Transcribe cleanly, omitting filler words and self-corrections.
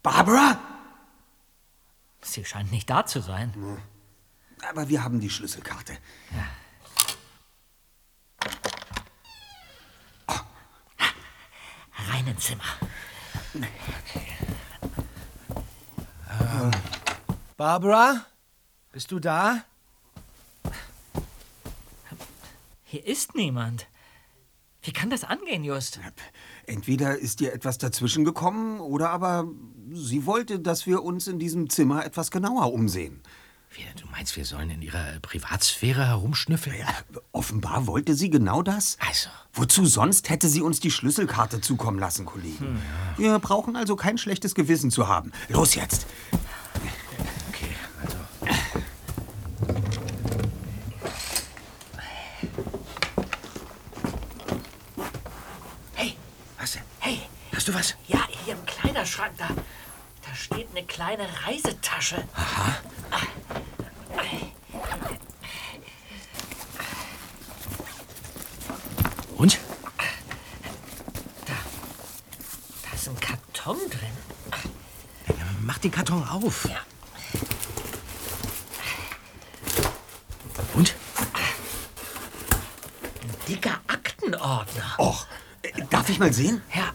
Barbara? Sie scheint nicht da zu sein. Aber wir haben die Schlüsselkarte. Ja. Rein ins Zimmer. Barbara? Bist du da? Hier ist niemand. Wie kann das angehen, Just? Entweder ist dir etwas dazwischen gekommen oder aber sie wollte, dass wir uns in diesem Zimmer etwas genauer umsehen. Du meinst, wir sollen in ihrer Privatsphäre herumschnüffeln? Ja, offenbar wollte sie genau das. Also. Wozu sonst hätte sie uns die Schlüsselkarte zukommen lassen, Kollegen? Wir brauchen also kein schlechtes Gewissen zu haben. Los jetzt! Okay, also. Hey! Was denn? Hey! Hast du was? Ja, hier im Kleiderschrank da. Da steht eine kleine Reisetasche. Aha. Und? Da ist ein Karton drin. Mach den Karton auf. Ja. Und? Ein dicker Aktenordner. Och, darf ich mal sehen? Ja.